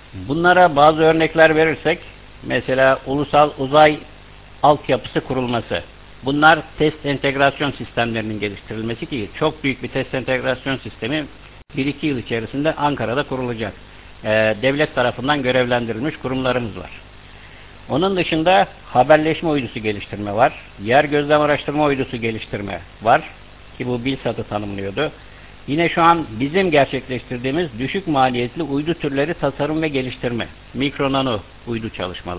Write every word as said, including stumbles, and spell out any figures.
Bunlara bazı örnekler verirsek, mesela ulusal uzay altyapısı kurulması. Bunlar test entegrasyon sistemlerinin geliştirilmesi ki çok büyük bir test entegrasyon sistemi bir iki yıl içerisinde Ankara'da kurulacak. Ee, devlet tarafından görevlendirilmiş kurumlarımız var. Onun dışında haberleşme uydusu geliştirme var. Yer gözlem araştırma uydusu geliştirme var. Ki bu BİLSAT'ı tanımlıyordu. Yine şu an bizim gerçekleştirdiğimiz düşük maliyetli uydu türleri tasarım ve geliştirme. Mikro nano uydu çalışmaları.